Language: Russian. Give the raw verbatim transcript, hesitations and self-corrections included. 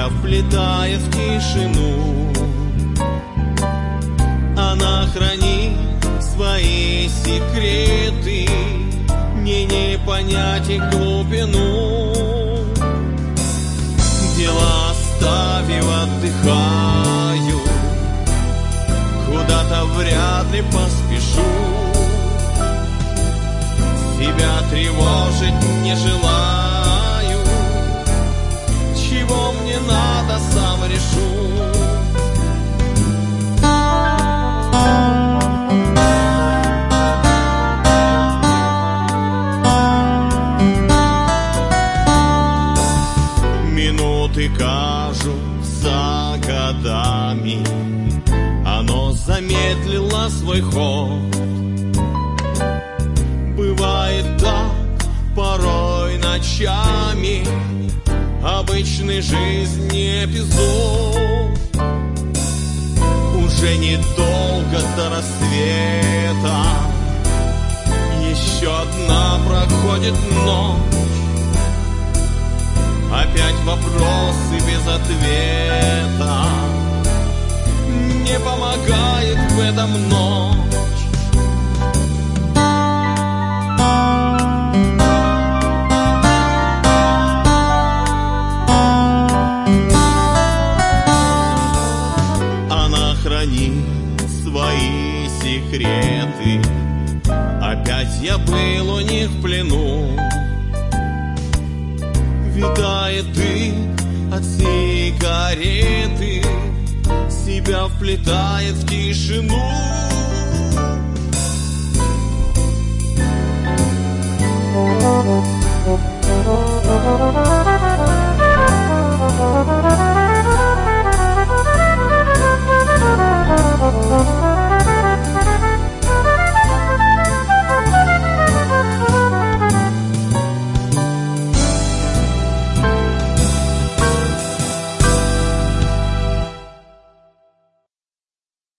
вплетает в тишину. Она хранит свои секреты, мне не понять их глубину. Дела оставив, отдыхаю, куда-то вряд ли поспешу. Себя тревожить не желаю, чего мне надо, сам решу. Минуты кажутся годами, оно замедлило свой ход. Бывает так порой ночами, обычной жизни эпизод. Уже недолго до рассвета, еще одна проходит ночь. Опять вопросы без ответа, не помогает в этом ночь. Она хранит свои секреты, опять я был у них в плену. Витает дым от сигареты, себя вплетает в тишину.